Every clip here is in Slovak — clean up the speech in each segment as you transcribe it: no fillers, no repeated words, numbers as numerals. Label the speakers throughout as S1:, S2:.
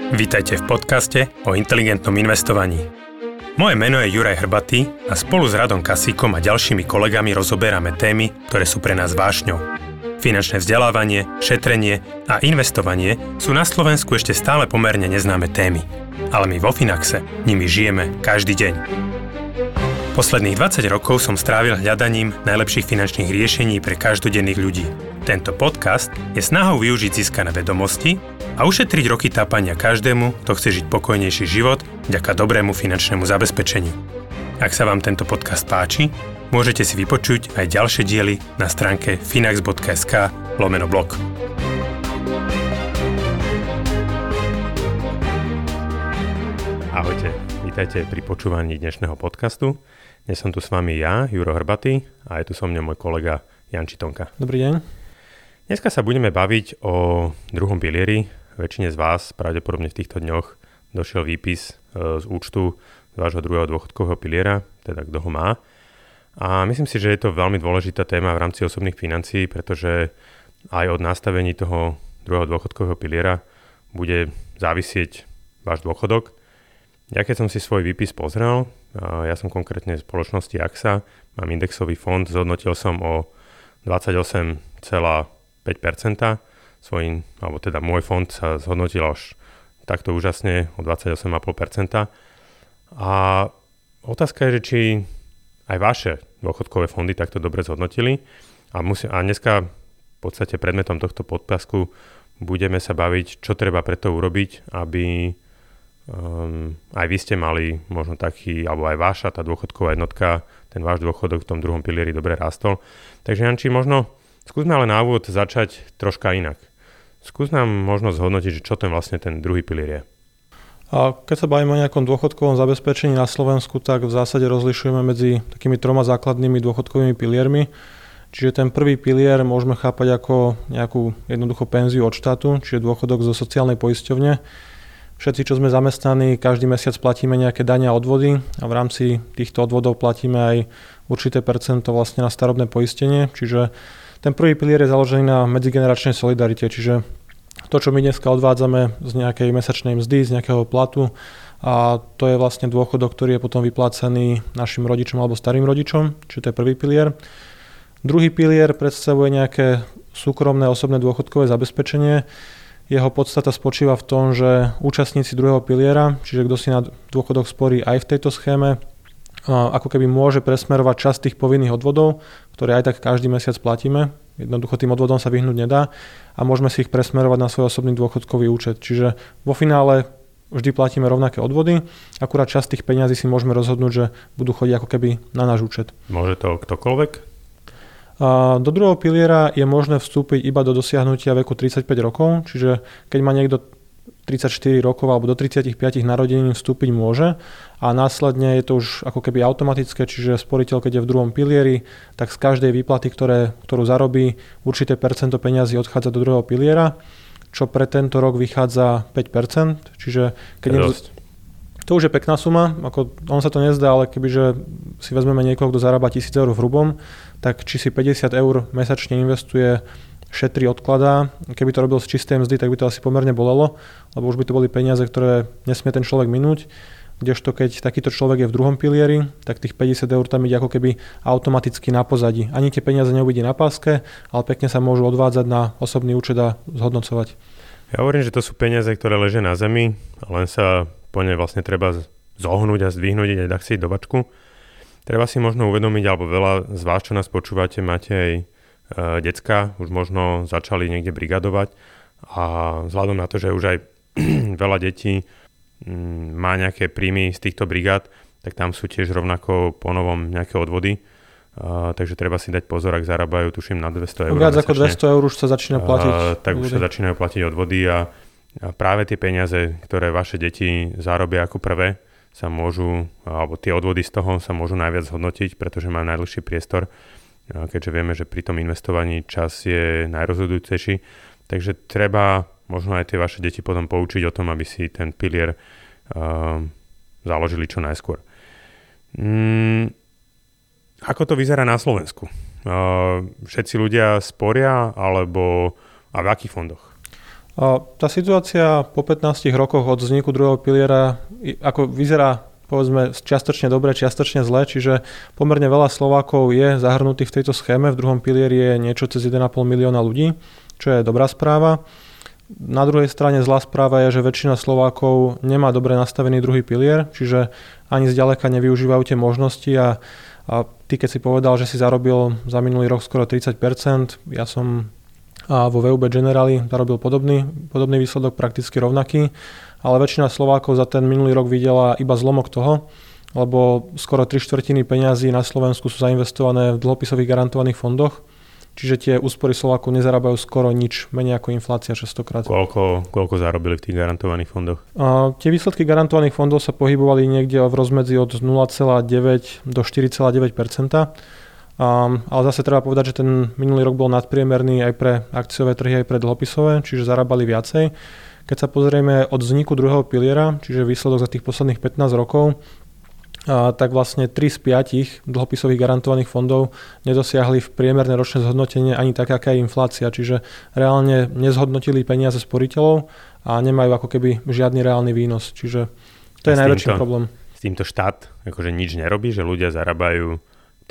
S1: Vítajte v podcaste o inteligentnom investovaní. Moje meno je Juraj Hrbatý a spolu s Radom Kasíkom a ďalšími kolegami rozoberáme témy, ktoré sú pre nás vášňou. Finančné vzdelávanie, šetrenie a investovanie sú na Slovensku ešte stále pomerne neznáme témy. Ale my vo Finaxe nimi žijeme každý deň. Posledných 20 rokov som strávil hľadaním najlepších finančných riešení pre každodenných ľudí. Tento podcast je snahou využiť získané vedomosti a ušetriť roky tápania každému, kto chce žiť pokojnejší život vďaka dobrému finančnému zabezpečeniu. Ak sa vám tento podcast páči, môžete si vypočuť aj ďalšie diely na stránke finax.sk/blog. Ahojte, vítajte pri počúvaní dnešného podcastu. Dnes som tu s vami ja, Juro Hrbatý, a je tu so mnou môj kolega Jan Čitonka.
S2: Dobrý deň.
S1: Dneska sa budeme baviť o druhom pilieri. Väčšine z vás pravdepodobne v týchto dňoch došiel výpis z účtu z vášho druhého dôchodkového piliera, teda kto ho má. A myslím si, že je to veľmi dôležitá téma v rámci osobných financií, pretože aj od nastavení toho druhého dôchodkového piliera bude závisieť váš dôchodok. Ja keď som si svoj výpis pozrel, ja som konkrétne v spoločnosti AXA, mám indexový fond, zhodnotil som o 28,5%. Môj fond sa zhodnotil až takto úžasne o 28,5%. A otázka je, že či aj vaše dôchodkové fondy takto dobre zhodnotili. A dneska v podstate predmetom tohto podcastu budeme sa baviť, čo treba preto urobiť, aby aj vy ste mali možno taký, alebo aj vaša tá dôchodková jednotka, ten váš dôchodok v tom druhom pilieri dobre rastol. Takže Janči, možno skúsme ale na úvod začať troška inak. Skús nám možno zhodnotiť, že čo ten vlastne ten druhý pilier je.
S2: A keď sa bavíme o nejakom dôchodkovom zabezpečení na Slovensku, tak v zásade rozlišujeme medzi takými troma základnými dôchodkovými piliermi. Čiže ten prvý pilier môžeme chápať ako nejakú jednoduchú penziu od štátu, čiže dôchodok zo sociálnej poisťovne. Všetci, čo sme zamestnaní, každý mesiac platíme nejaké dane a odvody a v rámci týchto odvodov platíme aj určité percento vlastne na starobné poistenie. Čiže ten prvý pilier je založený na medzigeneračnej solidarite, čiže to, čo my dneska odvádzame z nejakej mesačnej mzdy, z nejakého platu, a to je vlastne dôchodok, ktorý je potom vyplácaný našim rodičom alebo starým rodičom, čiže to je prvý pilier. Druhý pilier predstavuje nejaké súkromné osobné dôchodkové zabezpečenie. Jeho podstata spočíva v tom, že účastníci druhého piliera, čiže kto si na dôchodok sporí aj v tejto schéme, ako keby môže presmerovať časť tých povinných odvodov, ktoré aj tak každý mesiac platíme. Jednoducho tým odvodom sa vyhnúť nedá a môžeme si ich presmerovať na svoj osobný dôchodkový účet. Čiže vo finále vždy platíme rovnaké odvody, akurát časť tých peňazí si môžeme rozhodnúť, že budú chodiť ako keby na náš účet.
S1: Môže to ktokoľvek?
S2: Do druhého piliera je možné vstúpiť iba do dosiahnutia veku 35 rokov, čiže keď má niekto 34 rokov alebo do 35 narodenín vstúpiť môže a následne je to už ako keby automatické, čiže sporiteľ, keď je v druhom pilieri, tak z každej výplaty, ktorú zarobí, určité percento peňazí odchádza do druhého piliera, čo pre tento rok vychádza 5%, čiže keď to už je pekná suma, ako on sa to nezdá, ale kebyže si vezmeme niekoho, kto zarába 1000 eur v hrubom, tak či si 50 eur mesačne investuje, šetrí, odkladá. Keby to robil z čistej mzdy, tak by to asi pomerne bolelo, lebo už by to boli peniaze, ktoré nesmie ten človek minúť. Kdežto keď takýto človek je v druhom pilieri, tak tých 50 eur tam ide ako keby automaticky na pozadí. Ani tie peniaze neuvidí na páske, ale pekne sa môžu odvádzať na osobný účet a zhodnocovať.
S1: Ja hovorím, že to sú peniaze, ktoré ležia na zemi, len sa po nej vlastne treba zohnúť a zdvihnúť, aj dať si do bačku. Treba si možno uvedomiť, alebo veľa z vás, čo nás počúvate, máte aj decka, už možno začali niekde brigadovať a vzhľadom na to, že už aj veľa detí má nejaké príjmy z týchto brigád, tak tam sú tiež rovnako ponovom nejaké odvody. Takže treba si dať pozor, ak zarábajú, tuším, na 200 eur.
S2: Viac ako 200 eur už sa začína platiť.
S1: Tak už sa začínajú platiť odvody a práve tie peniaze, ktoré vaše deti zarobia ako prvé, sa môžu, alebo tie odvody z toho sa môžu najviac zhodnotiť, pretože majú najdlhší priestor, keďže vieme, že pri tom investovaní čas je najrozhodujúcejší. Takže treba možno aj tie vaše deti potom poučiť o tom, aby si ten pilier založili čo najskôr. Ako to vyzerá na Slovensku? Všetci ľudia sporia, alebo a v akých fondoch?
S2: Tá situácia po 15 rokoch od vzniku druhého piliera ako vyzerá povedzme čiastočne dobre, čiastočne zle, čiže pomerne veľa Slovákov je zahrnutých v tejto schéme. V druhom pilieri je niečo cez 1,5 milióna ľudí, čo je dobrá správa. Na druhej strane zlá správa je, že väčšina Slovákov nemá dobre nastavený druhý pilier, čiže ani zďaleka nevyužívajú tie možnosti a ty keď si povedal, že si zarobil za minulý rok skoro 30%, ja som vo VUB Generali zarobil podobný výsledok, prakticky rovnaký, ale väčšina Slovákov za ten minulý rok videla iba zlomok toho, lebo skoro 3/4 peňazí na Slovensku sú zainvestované v dlhopisových garantovaných fondoch, čiže tie úspory Slovákov nezarábajú skoro nič, menej ako inflácia častokrát.
S1: Koľko zarobili v tých garantovaných fondoch?
S2: Tie výsledky garantovaných fondov sa pohybovali niekde v rozmedzi od 0,9 do 4,9%. Ale zase treba povedať, že ten minulý rok bol nadpriemerný aj pre akciové trhy, aj pre dlhopisové, čiže zarábali viacej. Keď sa pozrieme od vzniku druhého piliera, čiže výsledok za tých posledných 15 rokov, tak vlastne 3 z 5 dlhopisových garantovaných fondov nedosiahli v priemerné ročné zhodnotenie ani tak, aká je inflácia, čiže reálne nezhodnotili peniaze sporiteľov a nemajú ako keby žiadny reálny výnos, čiže to je najväčší problém.
S1: S týmto štát akože nič nerobí, že ľudia zarábajú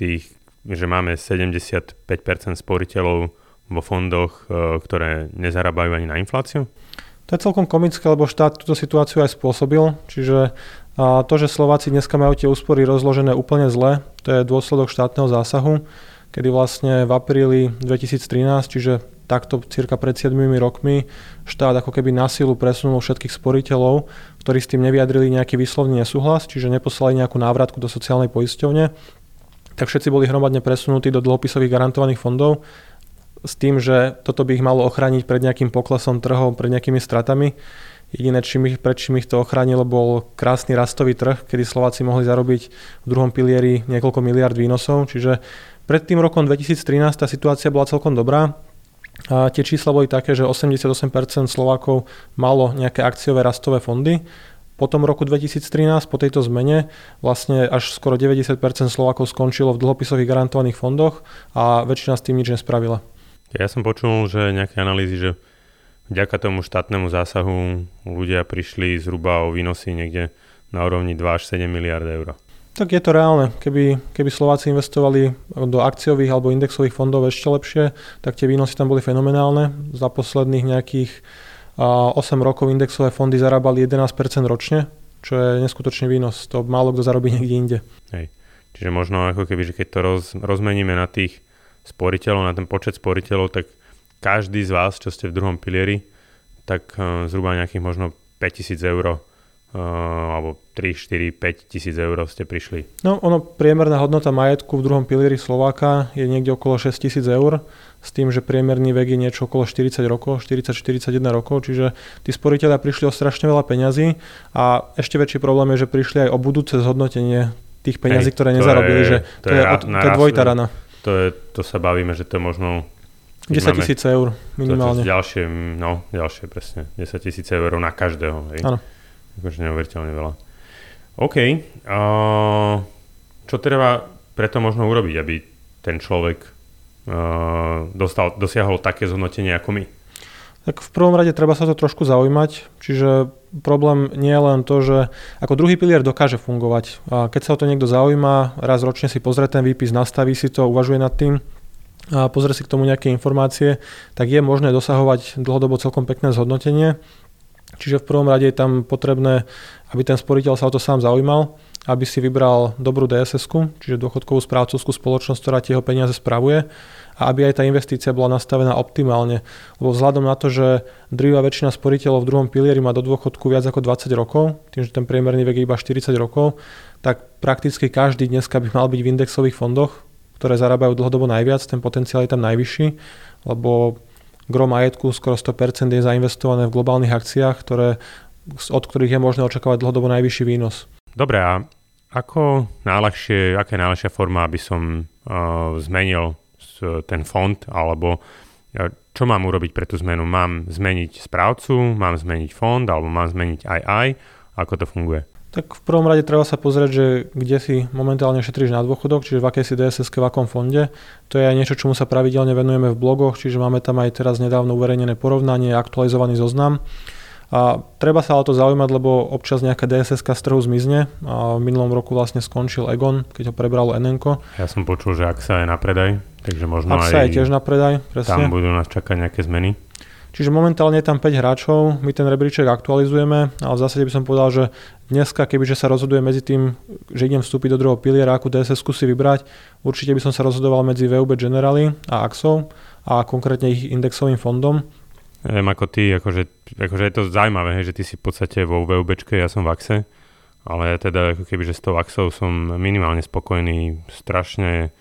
S1: že máme 75% sporiteľov vo fondoch, ktoré nezarábajú ani na infláciu?
S2: To je celkom komické, lebo štát túto situáciu aj spôsobil, čiže to, že Slováci dneska majú tie úspory rozložené úplne zle, to je dôsledok štátneho zásahu, kedy vlastne v apríli 2013, čiže takto cirka pred 7 rokmi, štát ako keby na silu presunul všetkých sporiteľov, ktorí s tým nevyjadrili nejaký výslovný nesúhlas, čiže neposlali nejakú návratku do sociálnej poisťovne, tak všetci boli hromadne presunutí do dlhopisových garantovaných fondov s tým, že toto by ich malo ochrániť pred nejakým poklesom trhov, pred nejakými stratami. Jediné, pred čím ich to ochránilo, bol krásny rastový trh, kedy Slováci mohli zarobiť v druhom pilieri niekoľko miliard výnosov. Čiže pred tým rokom 2013 tá situácia bola celkom dobrá. A tie čísla boli také, že 88% Slovákov malo nejaké akciové rastové fondy. Po tom roku 2013, po tejto zmene, vlastne až skoro 90% Slovákov skončilo v dlhopisových garantovaných fondoch a väčšina s tým nič nespravila.
S1: Ja som počul, že nejaké analýzy, že vďaka tomu štátnemu zásahu ľudia prišli zhruba o výnosy niekde na úrovni 2 až 7 miliard eur.
S2: Tak je to reálne. Keby Slováci investovali do akciových alebo indexových fondov ešte lepšie, tak tie výnosy tam boli fenomenálne. Za posledných nejakých 8 rokov indexové fondy zarábali 11% ročne, čo je neskutočný výnos. To málo kto zarobí niekde inde.
S1: Hej. Čiže možno ako keby, že keď to rozmeníme na tých sporiteľov, na ten počet sporiteľov, tak každý z vás, čo ste v druhom pilieri, tak zhruba nejakých možno 5 000 eur alebo 3, 4, 5 tisíc eur ste prišli.
S2: No priemerná hodnota majetku v druhom pilieri Slováka je niekde okolo 6 000 eur, s tým, že priemerný vek je niečo okolo 40 rokov, 40-41 rokov, čiže tí sporiteľia prišli o strašne veľa peňazí a ešte väčší problém je, že prišli aj o budúce zhodnotenie tých peňazí, ktoré nezarobili, že to je dvojitá rana.
S1: To sa bavíme, že to je možno
S2: 10 000 eur minimálne.
S1: Ďalšie presne. 10 000 eur na každého. Hej?
S2: Áno.
S1: Akože neuveriteľne veľa. OK. Čo treba preto možno urobiť, aby ten človek dosiahol také zhodnotenie ako my?
S2: Tak v prvom rade treba sa to trošku zaujímať. Čiže problém nie je len to, že ako druhý pilier dokáže fungovať. A keď sa o to niekto zaujíma, raz ročne si pozrie ten výpis, nastaví si to, uvažuje nad tým a pozrie si k tomu nejaké informácie, tak je možné dosahovať dlhodobo celkom pekné zhodnotenie. Čiže v prvom rade je tam potrebné, aby ten sporiteľ sa o to sám zaujímal, aby si vybral dobrú DSS-ku, čiže dôchodkovú správcovskú spoločnosť, ktorá tie jeho peniaze spravuje a aby aj tá investícia bola nastavená optimálne. Lebo vzhľadom na to, že drvivá väčšina sporiteľov v druhom pilieri má do dôchodku viac ako 20 rokov, tým, že ten priemerný vek je iba 40 rokov, tak prakticky každý dneska by mal byť v indexových fondoch, ktoré zarábajú dlhodobo najviac, ten potenciál je tam najvyšší, lebo gro majetku, skoro 100% je zainvestované v globálnych akciách, od ktorých je možné očakávať dlhodobo najvyšší výnos.
S1: Dobre, a aká je najlepšia forma, aby som zmenil ten fond, alebo čo mám urobiť pre tú zmenu? Mám zmeniť správcu, mám zmeniť fond, alebo mám zmeniť aj? Ako to funguje?
S2: Tak v prvom rade treba sa pozrieť, že kde si momentálne šetríš na dôchodok, čiže v akej si DSS-ke, v akom fonde. To je aj niečo, čomu sa pravidelne venujeme v blogoch, čiže máme tam aj teraz nedávno uverejnené porovnanie, aktualizovaný zoznam. A treba sa o to zaujímať, lebo občas nejaká DSS-ka z trhu zmizne. A v minulom roku vlastne skončil Egon, keď ho prebralo NN-ko.
S3: Ja som počul, že AXA je na predaj, takže možno
S2: AXA je tiež na predaj, presne.
S3: Tam budú nás čakať nejaké zmeny.
S2: Čiže momentálne je tam 5 hráčov, my ten rebríček aktualizujeme, ale v zásade by som povedal, že dneska, kebyže sa rozhoduje medzi tým, že idem vstúpiť do druhého piliera, akú DSS-ku si vybrať, určite by som sa rozhodoval medzi VUB Generali a AXou a konkrétne ich indexovým fondom.
S3: Viem ako ty, akože je to zaujímavé, že ty si v podstate vo VUBčke, ja som v AXE, ale teda ako kebyže s tou AXou som minimálne spokojný, strašne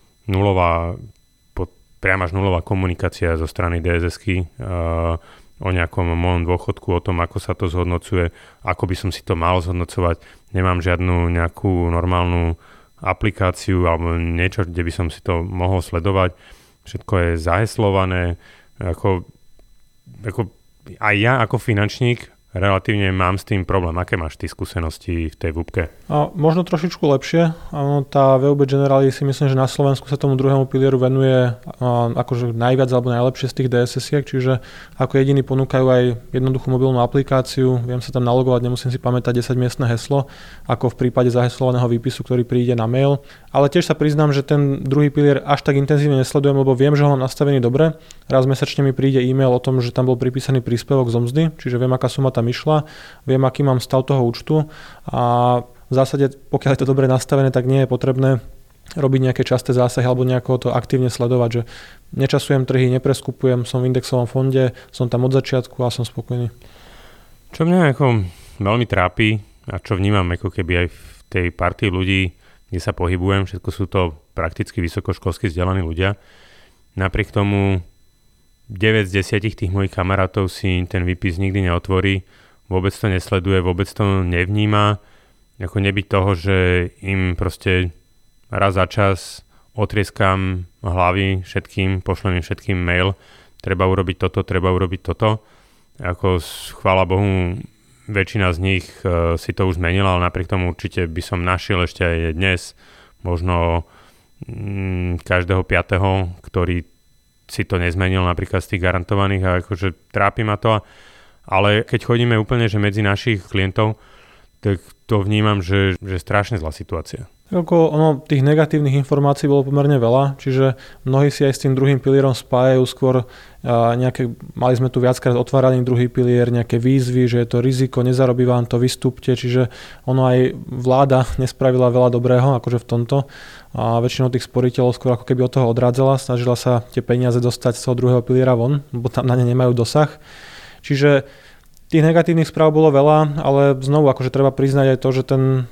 S3: priam až nulová komunikácia zo strany DSS-ky o nejakom mojom dôchodku, o tom, ako sa to zhodnocuje, ako by som si to mal zhodnocovať. Nemám žiadnu nejakú normálnu aplikáciu alebo niečo, kde by som si to mohol sledovať. Všetko je zaheslované. Ako aj ja ako finančník relatívne mám s tým problém. Aké máš ty skúsenosti v tej VUBke?
S2: A možno trošičku lepšie. Tá VUB Generali si myslím, že na Slovensku sa tomu druhému pilieru venuje akože najviac alebo najlepšie z tých DSS-iek, čiže ako jediní ponúkajú aj jednoduchú mobilnú aplikáciu, viem sa tam nalogovať, nemusím si pamätať 10-miestne heslo, ako v prípade zaheslovaného výpisu, ktorý príde na mail. Ale tiež sa priznám, že ten druhý pilier až tak intenzívne nesledujem, lebo viem, že ho mám nastavený dobre. Raz mesačne mi príde e-mail o tom, že tam bol pripísaný príspevok zo mzdy, čiže viem, aká suma tam išla, viem, aký mám stav toho účtu a v zásade, pokiaľ je to dobre nastavené, tak nie je potrebné robiť nejaké časté zásahy alebo nejako to aktívne sledovať, že nečasujem trhy, nepreskupujem, som v indexovom fonde, som tam od začiatku a som spokojný.
S3: Čo mňa ako veľmi trápi a čo vnímam ako keby aj v tej partii ľudí, kde sa pohybujem, všetko sú to prakticky vysokoškolsky vzdelaní ľudia. Napriek tomu 9 z 10 tých mojich kamarátov si ten výpis nikdy neotvorí, vôbec to nesleduje, vôbec to nevníma, ako nebyť toho, že im proste raz za čas otrieskam hlavy všetkým, pošlem im všetkým mail, treba urobiť toto. Ako chvála Bohu, väčšina z nich si to už zmenila, ale napriek tomu určite by som našiel ešte aj dnes možno každého 5., ktorý si to nezmenil napríklad z tých garantovaných a akože trápi ma to. Ale keď chodíme úplne že medzi našich klientov, tak to vnímam, že strašne zlá situácia.
S2: Tých negatívnych informácií bolo pomerne veľa, čiže mnohí si aj s tým druhým pilierom spájajú skôr mali sme tu viackrát otváraný druhý pilier, nejaké výzvy, že je to riziko, nezarobí vám to, vystúpte, čiže ono aj vláda nespravila veľa dobrého, akože v tomto. A väčšinou tých sporiteľov skôr ako keby od toho odrádzala, snažila sa tie peniaze dostať z toho druhého piliera von, lebo tam na ne nemajú dosah. Čiže tých negatívnych správ bolo veľa, ale znovu akože treba priznať aj to, že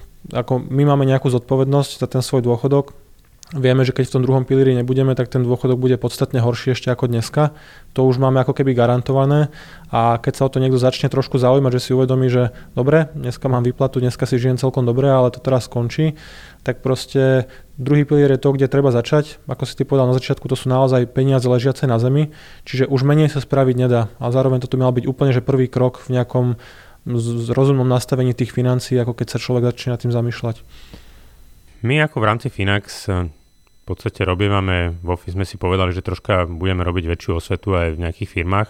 S2: my máme nejakú zodpovednosť za ten svoj dôchodok. Vieme, že keď v tom druhom pilieri nebudeme, tak ten dôchodok bude podstatne horší ešte ako dneska. To už máme ako keby garantované a keď sa o to niekto začne trošku zaujímať, že si uvedomí, že dobre, dneska mám výplatu, dneska si žijem celkom dobre, ale to teraz skončí, tak proste druhý pilier je to, kde treba začať. Ako si ty povedal na začiatku, to sú naozaj peniaze ležiace na zemi, čiže už menej sa spraviť nedá. A zároveň toto mal byť úplne že prvý krok v nejakom rozumnom nastavení tých financií, ako keď sa človek začne nad tým zamýšľať.
S3: My ako v rámci Finax v podstate sme si povedali, že troška budeme robiť väčšiu osvetu aj v nejakých firmách.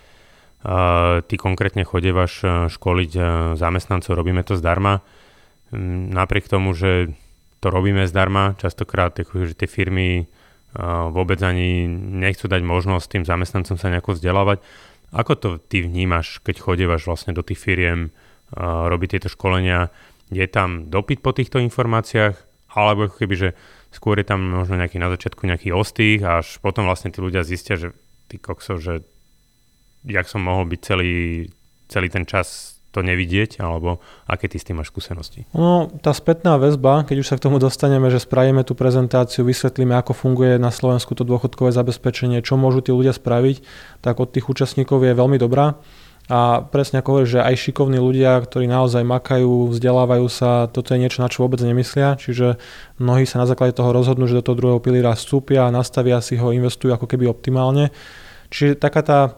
S3: Ty konkrétne chodievaš školiť zamestnancov, robíme to zdarma. Napriek tomu, že to robíme zdarma, častokrát že tie firmy vôbec ani nechcú dať možnosť tým zamestnancom sa nejako vzdelávať. Ako to ty vnímaš, keď chodievaš vlastne do tých firiem, robiť tieto školenia? Je tam dopyt po týchto informáciách? Alebo ako keby, že skôr je tam možno na začiatku nejaký ostých a až potom vlastne tí ľudia zistia, že ty kokso, že jak som mohol byť celý ten čas to nevidieť, alebo aké ty s tým máš skúsenosti? No,
S2: tá spätná väzba, keď už sa k tomu dostaneme, že spravíme tú prezentáciu, vysvetlíme, ako funguje na Slovensku to dôchodkové zabezpečenie, čo môžu tí ľudia spraviť, tak od tých účastníkov je veľmi dobrá. A presne ako hovoríš, že aj šikovní ľudia, ktorí naozaj makajú, vzdelávajú sa, toto je niečo, na čo vôbec nemyslia, čiže mnohí sa na základe toho rozhodnú, že do toho druhého piliera vstúpia, nastavia si ho, investujú ako keby optimálne. Čiže taká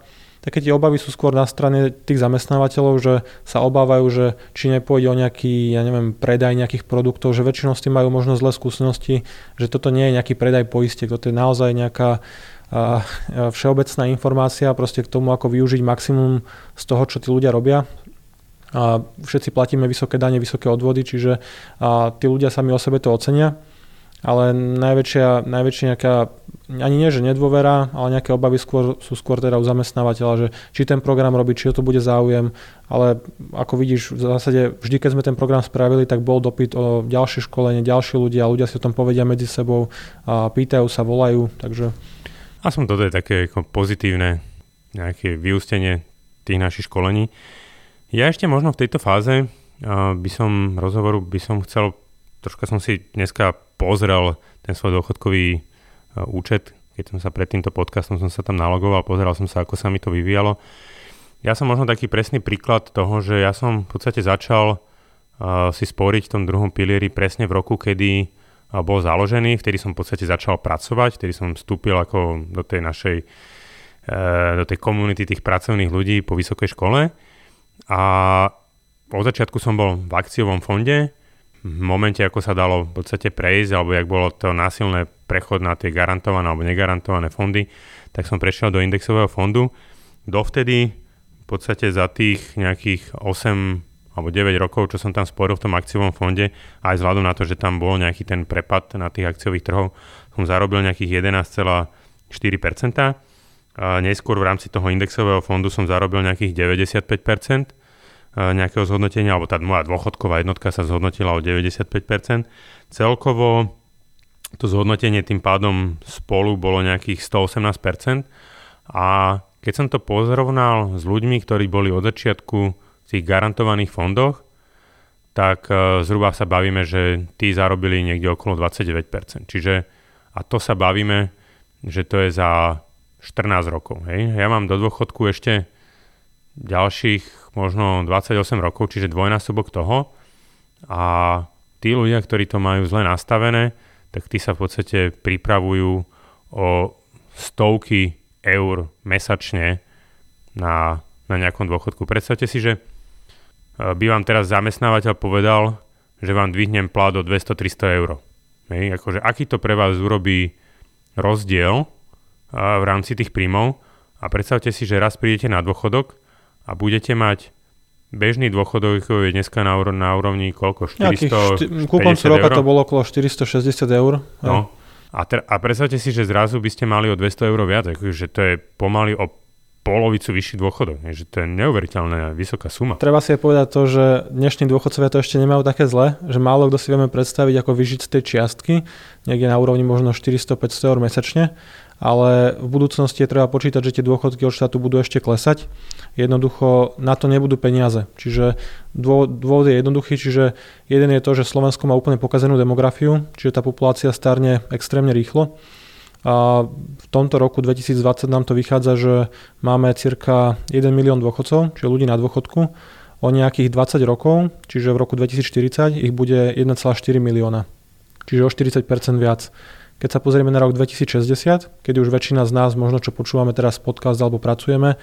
S2: také tie obavy sú skôr na strane tých zamestnávateľov, že sa obávajú, že či nepôjde o nejaký, predaj nejakých produktov, že väčšinou s tým majú možno zlé skúsenosti, že toto nie je nejaký predaj poistiek, toto je naozaj nejaká všeobecná informácia proste k tomu, ako využiť maximum z toho, čo tí ľudia robia. A všetci platíme vysoké dane, vysoké odvody, čiže tí ľudia sami o sebe to ocenia. Ale najväčšia nejaká, ani nie, že nedôvera, ale nejaké obavy sú skôr teda u zamestnávateľa, že či ten program robí, či o to bude záujem. Ale ako vidíš, v zásade vždy, keď sme ten program spravili, tak bol dopyt o ďalšie školenie, ďalší ľudia si o tom povedia medzi sebou, a pýtajú sa, volajú, takže...
S3: Aspoň toto je také ako pozitívne nejaké vyústenie tých našich školení. Ja ešte možno v tejto fáze rozhovoru by som chcel, troška som si dneska pozrel ten svoj dôchodkový účet, keď som sa pred týmto podcastom som sa tam nalogoval, pozeral som sa, ako sa mi to vyvíjalo. Ja som možno taký presný príklad toho, že ja som v podstate začal si sporiť v tom druhom pilieri presne v roku, kedy bol založený, vtedy som v podstate začal pracovať, vtedy som vstúpil ako do tej našej, do tej komunity tých pracovných ľudí po vysokej škole a od začiatku som bol v akciovom fonde. V momente, ako sa dalo v podstate prejsť, alebo jak bolo to násilné prechod na tie garantované alebo negarantované fondy, tak som prešiel do indexového fondu. Dovtedy v podstate za tých nejakých 8 alebo 9 rokov, čo som tam sporil v tom akciovom fonde, aj vzhľadom na to, že tam bol nejaký ten prepad na tých akciových trhov, som zarobil nejakých 11,4%. Neskôr v rámci toho indexového fondu som zarobil nejakých 95% nejakého zhodnotenia, alebo tá moja dôchodková jednotka sa zhodnotila o 95%. Celkovo to zhodnotenie tým pádom spolu bolo nejakých 118%. A keď som to porovnal s ľuďmi, ktorí boli od začiatku v tých garantovaných fondoch, tak zhruba sa bavíme, že tí zarobili niekde okolo 29%. Čiže, a to sa bavíme, že to je za 14 rokov. Hej. Ja mám do dôchodku ešte ďalších možno 28 rokov, čiže dvojnásobok toho. A tí ľudia, ktorí to majú zle nastavené, tak tí sa v podstate pripravujú o stovky eur mesačne na nejakom dôchodku. Predstavte si, že by vám teraz zamestnávateľ povedal, že vám dvihnem plat o 200-300 eur. Akože aký to pre vás urobí rozdiel v rámci tých príjmov a predstavte si, že raz prídete na dôchodok a budete mať bežný dôchodok, je dneska na úrovni koľko? 450
S2: ku koncu roka to bolo okolo 460 eur.
S3: No. A predstavte si, že zrazu by ste mali o 200 eur viac, akože to je pomaly o polovicu vyšší dôchodok, že to je neuveriteľná vysoká suma. Treba
S2: si aj povedať to, že dnešní dôchodcovia to ešte nemajú také zle, že málo kto si vieme predstaviť, ako vyžiť z tej čiastky, niekde na úrovni možno 400-500 eur mesačne, ale v budúcnosti je treba počítať, že tie dôchodky od štátu budú ešte klesať. Jednoducho na to nebudú peniaze. Čiže dôvod je jednoduchý, čiže jeden je to, že Slovensko má úplne pokazenú demografiu, čiže tá populácia starne extrémne rýchlo. A v tomto roku 2020 nám to vychádza, že máme cirka 1 milión dôchodcov, čiže ľudí na dôchodku. O nejakých 20 rokov, čiže v roku 2040, ich bude 1,4 milióna. Čiže o 40% viac. Keď sa pozrieme na rok 2060, kedy už väčšina z nás, možno čo počúvame teraz podcast alebo pracujeme,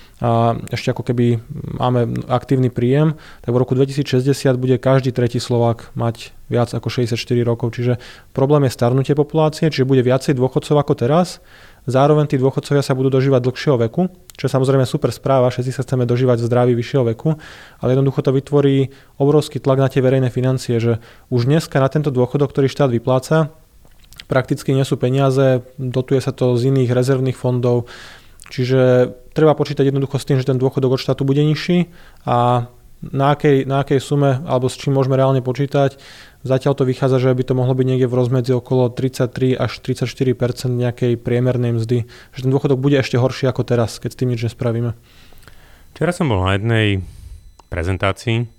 S2: a ešte ako keby máme aktívny príjem, tak v roku 2060 bude každý tretí Slovák mať viac ako 64 rokov. Čiže problém je starnutie populácie, čiže bude viacej dôchodcov ako teraz. Zároveň tí dôchodcovia sa budú dožívať dlhšieho veku, čo je samozrejme super správa, všetci sa chceme dožívať v zdraví vyššieho veku, ale jednoducho to vytvorí obrovský tlak na tie verejné financie, že už dneska na tento dôchodok, ktorý štát vypláca, prakticky nie sú peniaze, dotuje sa to z iných rezervných fondov. Čiže treba počítať jednoducho s tým, že ten dôchodok od štátu bude nižší a na akej sume alebo s čím môžeme reálne počítať. Zatiaľ to vychádza, že by to mohlo byť niekde v rozmedzi okolo 33 až 34% nejakej priemernej mzdy. Že ten dôchodok bude ešte horší ako teraz, keď s tým nič nespravíme.
S3: Včera som bol na jednej prezentácii,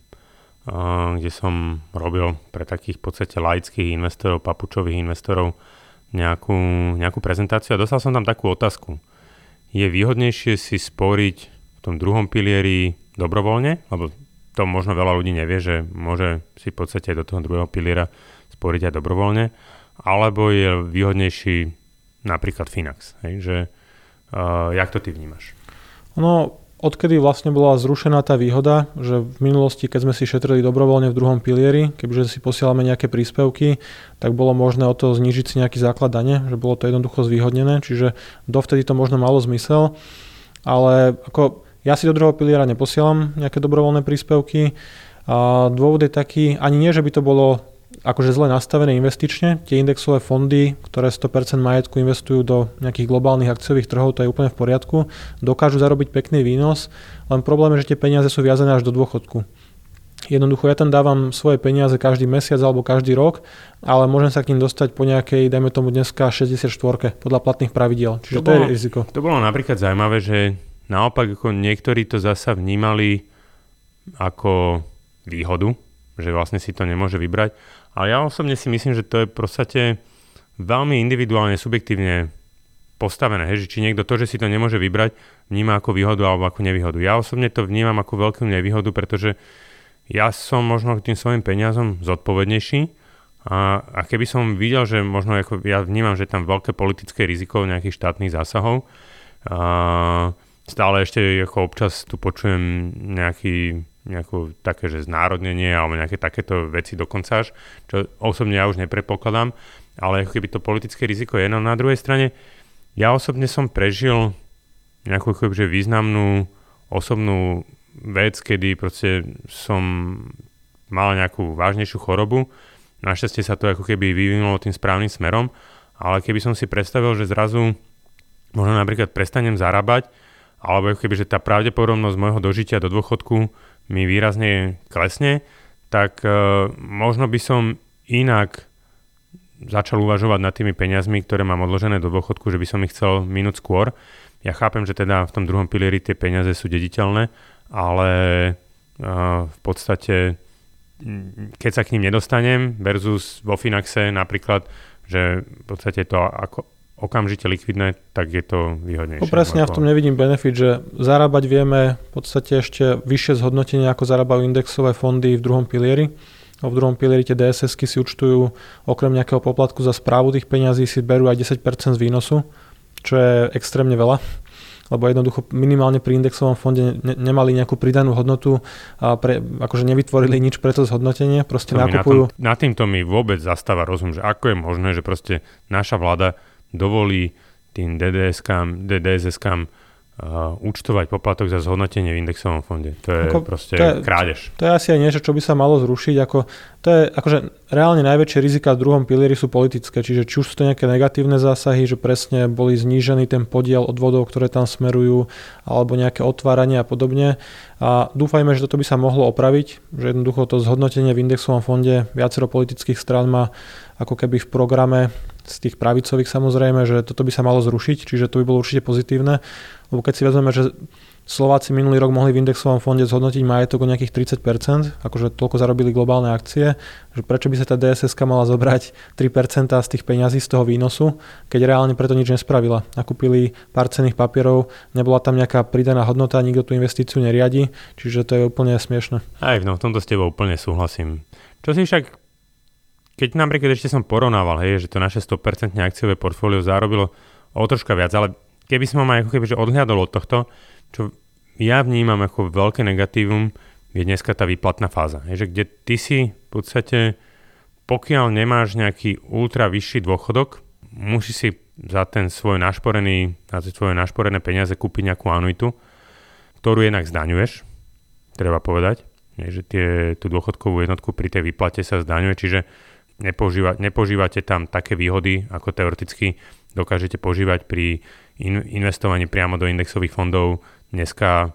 S3: kde som robil pre takých v podstate laických investorov, papučových investorov nejakú prezentáciu a dostal som tam takú otázku. Je výhodnejšie si sporiť v tom druhom pilieri dobrovoľne, lebo to možno veľa ľudí nevie, že môže si v podstate do toho druhého piliera sporiť aj dobrovoľne, alebo je výhodnejší napríklad Finax. Hej? Že, jak to ty vnímaš?
S2: Odkedy vlastne bola zrušená tá výhoda, že v minulosti, keď sme si šetrili dobrovoľne v druhom pilieri, keďže si posielame nejaké príspevky, tak bolo možné o to znížiť si nejaký základ dane, že bolo to jednoducho zvýhodnené, čiže dovtedy to možno malo zmysel, ale ako ja si do druhého piliera neposielam nejaké dobrovoľné príspevky a dôvod je taký, ani nie, že by to bolo akože zle nastavené investične. Tie indexové fondy, ktoré 100% majetku investujú do nejakých globálnych akciových trhov, to je úplne v poriadku. Dokážu zarobiť pekný výnos, len problém je, že tie peniaze sú viazané až do dôchodku. Jednoducho ja tam dávam svoje peniaze každý mesiac alebo každý rok, ale môžem sa k ním dostať po nejakej, dajme tomu dneska 64 podľa platných pravidiel. Čiže to je riziko.
S3: To bolo napríklad zaujímavé, že naopak ako niektorí to zasa vnímali ako výhodu, že vlastne si to nemôže vybrať. Ale ja osobne si myslím, že to je v podstate veľmi individuálne, subjektívne postavené. Že či niekto to, že si to nemôže vybrať, vníma ako výhodu alebo ako nevýhodu. Ja osobne to vnímam ako veľkú nevýhodu, pretože ja som možno k tým svojim peniazom zodpovednejší a keby som videl, že možno ako ja vnímam, že tam veľké politické riziko nejakých štátnych zásahov, stále ešte ako občas tu počujem nejakú také, že znárodnenie alebo nejaké takéto veci dokonca až, čo osobne ja už nepredpokladám, ale ako keby to politické riziko je. No na druhej strane, ja osobne som prežil nejakú že významnú osobnú vec, kedy proste som mal nejakú vážnejšiu chorobu. Našťastie sa to ako keby vyvinulo tým správnym smerom, ale keby som si predstavil, že zrazu možno napríklad prestanem zarábať, alebo ako keby, že tá pravdepodobnosť môjho dožitia do dôchodku mi výrazne klesne, tak možno by som inak začal uvažovať nad tými peniazmi, ktoré mám odložené do dôchodku, že by som ich chcel minúť skôr. Ja chápem, že teda v tom druhom pilieri tie peniaze sú dediteľné, ale v podstate keď sa k ním nedostanem versus vo Finaxe napríklad, že v podstate to ako okamžite likvidné, tak je to výhodnejšie.
S2: Presne, ja v tom nevidím benefit, že zarábať vieme v podstate ešte vyššie zhodnotenie, ako zarábajú indexové fondy v druhom pilieri. V druhom pilieri tie DSS-ky si účtujú okrem nejakého poplatku za správu tých peňazí si berú aj 10% z výnosu, čo je extrémne veľa, lebo jednoducho minimálne pri indexovom fonde nemali nejakú pridanú hodnotu a akože nevytvorili nič pre to zhodnotenie, proste nakupujú.
S3: Na týmto mi vôbec zastáva rozum, že ako je možné, že proste naša vláda dovolí tým DSS-kám účtovať poplatok za zhodnotenie v indexovom fonde. To je krádež.
S2: To je asi aj niečo, čo by sa malo zrušiť. To je akože reálne najväčšie rizika v druhom pilieri sú politické, čiže či už sú to nejaké negatívne zásahy, že presne boli znížený ten podiel odvodov, ktoré tam smerujú, alebo nejaké otváranie a podobne. A dúfajme, že toto by sa mohlo opraviť, že jednoducho to zhodnotenie v indexovom fonde viacero politických strán má ako keby v programe z tých pravicových samozrejme, že toto by sa malo zrušiť, čiže to by bolo určite pozitívne. Lebo keď si vezmeme, že Slováci minulý rok mohli v indexovom fonde zhodnotiť majetok o nejakých 30%, akože toľko zarobili globálne akcie, že prečo by sa tá DSS-ka mala zobrať 3% z tých peňazí z toho výnosu, keď reálne preto nič nespravila. Nakúpili pár cenných papierov, nebola tam nejaká pridaná hodnota, nikto tú investíciu neriadi, čiže to je úplne smiešne.
S3: Aj v tomto s tebou úplne súhlasím. Čo si však, keď napríklad ešte som porovnával, že to naše 100% akciové portfólio zarobilo o troška viac, ale keby som ma ako keby že odhľadol od tohto, čo ja vnímam ako veľké negatívum, je dneska tá výplatná fáza. Že kde ty si v podstate, pokiaľ nemáš nejaký ultra vyšší dôchodok, musíš si za svoje našporené peniaze kúpiť nejakú anuitu, ktorú jednak zdaňuješ, treba povedať, že tú dôchodkovú jednotku pri tej výplate sa zdaňuje, čiže nepožívate tam také výhody, ako teoreticky dokážete požívať pri investovaní priamo do indexových fondov dneska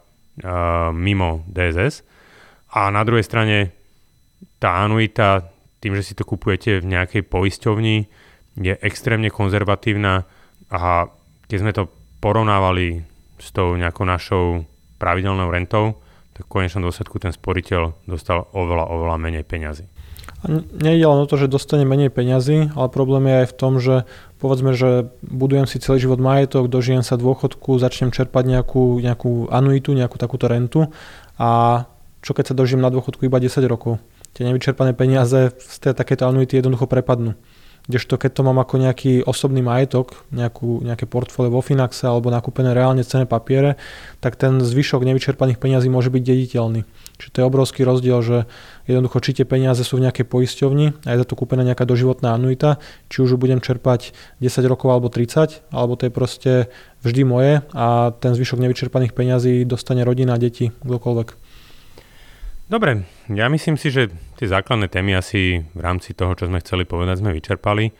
S3: mimo DSS. A na druhej strane tá anuita, tým, že si to kupujete v nejakej poisťovni, je extrémne konzervatívna a keď sme to porovnávali s tou nejakou našou pravidelnou rentou, tak v konečnom dôsledku ten sporiteľ dostal oveľa menej peňazí.
S2: Nejde len o to, že dostane menej peňazí, ale problém je aj v tom, že povedzme, že budujem si celý život majetok, dožijem sa dôchodku, začnem čerpať nejakú anuitu, nejakú takúto rentu a čo keď sa dožijem na dôchodku iba 10 rokov? Tie nevyčerpané peniaze z takéto anuity jednoducho prepadnú. kdežto keď to mám ako nejaký osobný majetok, nejaké portfólio vo Finaxe alebo nakúpené reálne cenné papiere, tak ten zvyšok nevyčerpaných peňazí môže byť dediteľný. Čiže to je obrovský rozdiel, že jednoducho či tie peniaze sú v nejakej poisťovni a je za to kúpená nejaká doživotná anuita, či už budem čerpať 10 rokov alebo 30, alebo to je proste vždy moje a ten zvyšok nevyčerpaných peňazí dostane rodina, deti, kdokoľvek.
S3: Dobre, ja myslím si, že tie základné témy asi v rámci toho, čo sme chceli povedať, sme vyčerpali.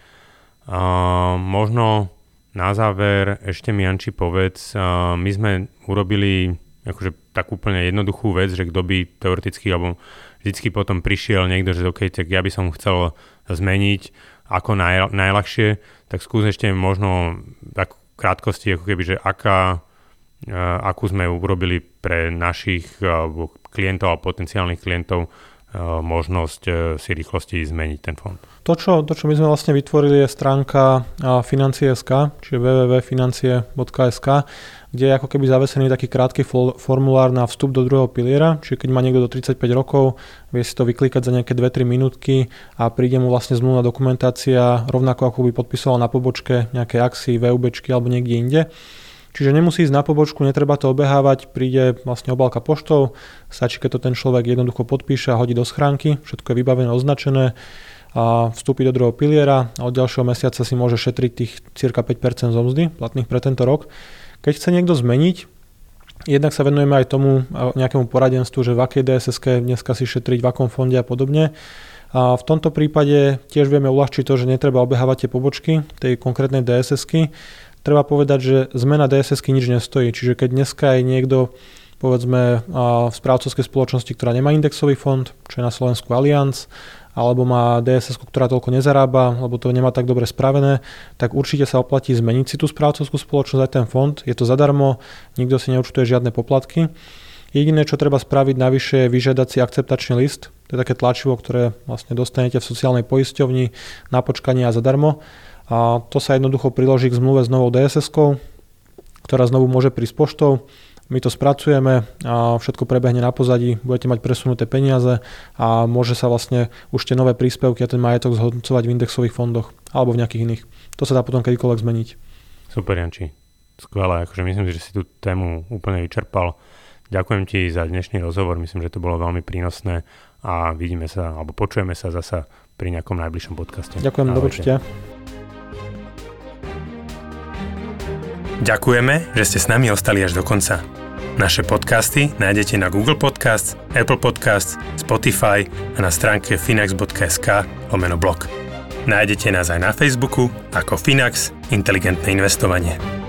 S3: Možno na záver ešte mi, Janči, povedz, my sme urobili akože tak úplne jednoduchú vec, že kto by teoreticky alebo vždycky potom prišiel niekto, že OK, tak ja by som chcel zmeniť ako najľahšie, tak skús ešte možno tak v krátkosti, ako keby, že akú sme urobili pre našich klientov a potenciálnych klientov možnosť si rýchlosti zmeniť ten fond.
S2: To, čo my sme vlastne vytvorili, je stránka financie.sk, čiže www.financie.sk, kde je ako keby zavesený taký krátky formulár na vstup do druhého piliera, čiže keď má niekto do 35 rokov, vie si to vyklikať za nejaké 2-3 minútky a príde mu vlastne zmluvná dokumentácia, rovnako ako by podpisoval na pobočke nejaké akcie, VUBčky alebo niekde inde. Čiže nemusí ísť na pobočku, netreba to obehávať, príde vlastne obálka poštou, stačí, keď to ten človek jednoducho podpíše a hodí do schránky, všetko je vybavené, označené a vstúpi do druhého piliera a od ďalšieho mesiaca si môže šetriť tých cirka 5% zo mzdy platných pre tento rok. Keď chce niekto zmeniť, jednak sa venujeme aj tomu nejakému poradenstvu, že v akej DSS-ke dneska si šetriť, v akom fonde a podobne. A v tomto prípade tiež vieme uľahčiť to, že netreba obehávať tie pobočky tej konkrétnej DSS-ky. Treba povedať, že zmena DSS-ky nič nestojí, čiže keď dneska je niekto povedzme v správcovskej spoločnosti, ktorá nemá indexový fond, čo je na Slovensku Allianz, alebo má DSS-ku, ktorá toľko nezarába, alebo to nemá tak dobre spravené, tak určite sa oplatí zmeniť si tú správcovskú spoločnosť aj ten fond. Je to zadarmo, nikto si neúčtuje žiadne poplatky. Jediné, čo treba spraviť navyše, je vyžiadať si akceptačný list. To je také tlačivo, ktoré vlastne dostanete v sociálnej poisťovni na počkanie a zadarmo. A to sa jednoducho priloží k zmluve s novou DSS-kou, ktorá znovu môže prísť poštou. My to spracujeme a všetko prebehne na pozadí, budete mať presunuté peniaze a môže sa vlastne už tie nové príspevky a ten majetok zhodnocovať v indexových fondoch alebo v nejakých iných. To sa dá potom kedykoľvek zmeniť. Super,
S3: Janči. Skvelé, akože myslím, že si tú tému úplne vyčerpal. Ďakujem ti za dnešný rozhovor, myslím, že to bolo veľmi prínosné a vidíme sa, alebo počujeme sa zasa pri nejakom najbližšom podcaste.
S2: Ďakujem, do počutia.
S1: Ďakujeme, že ste s nami ostali až do konca. Naše podcasty nájdete na Google Podcasts, Apple Podcasts, Spotify a na stránke finax.sk/blog. Nájdete nás aj na Facebooku ako Finax Inteligentné investovanie.